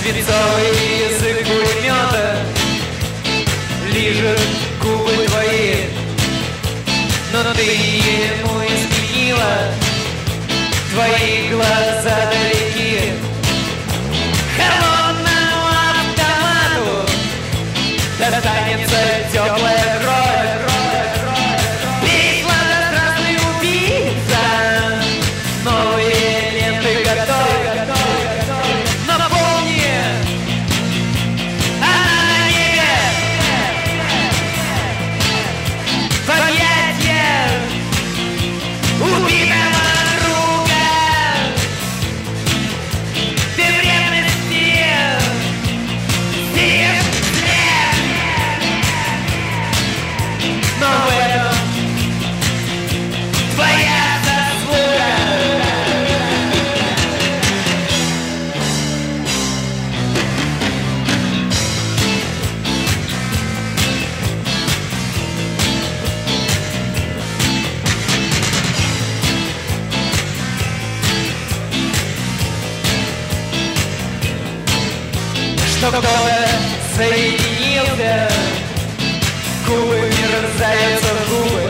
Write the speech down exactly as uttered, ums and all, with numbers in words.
Свинцовый язык пулемета лижет губы твои, но ты ему изменила, твои глаза далеки. Холодному автомату достанется теплая кровь. Бей сладострастный убийца, новые ленты готовы. Но помни, она на небе, в объятиях убитого друга. Ты в ревности сеешь след, но в этом твоя заслуга. Что кто-то соединился, губы мерзаются в губы.